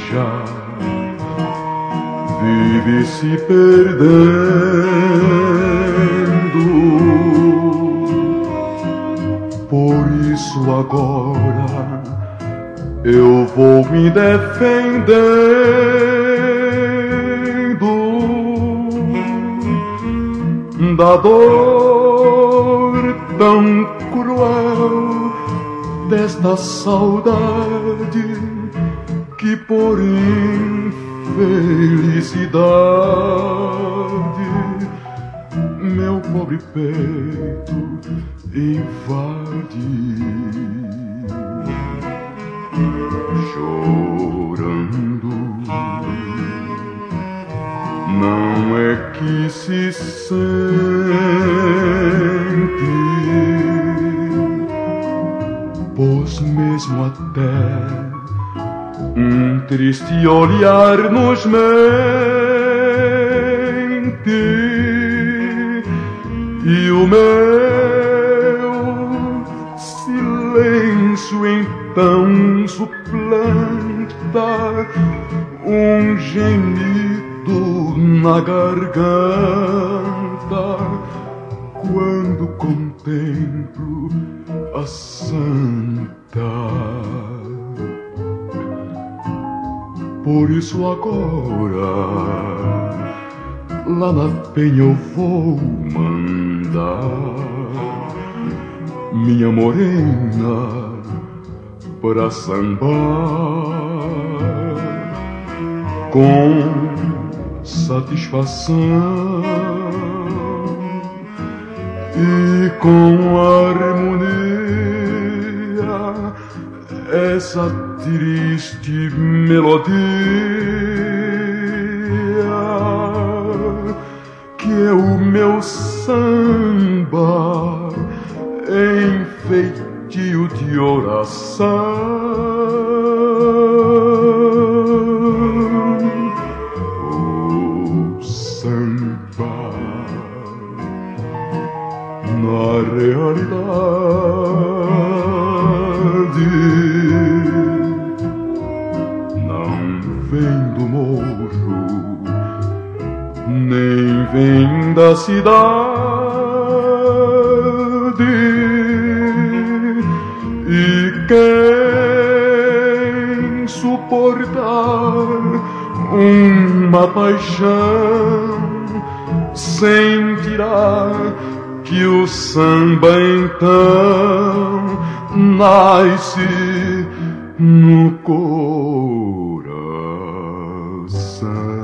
já vive se perdendo. Por isso agora eu vou me defendendo da dor tão cruel desta saudade que por infelicidade meu pobre peito invade. Chorando não é que se sente, pois mesmo até triste olhar nos mente, e o meu silêncio então suplanta um gemido na garganta quando contemplo a santa. Por isso agora lá na penha eu vou mandar minha morena para sambar com satisfação e com harmonia essa triste melodia que é o meu samba em feitio de oração. O samba na realidade não vem do morro, nem vem da cidade, e quem suportar uma paixão sentirá que o samba então nasce no coração.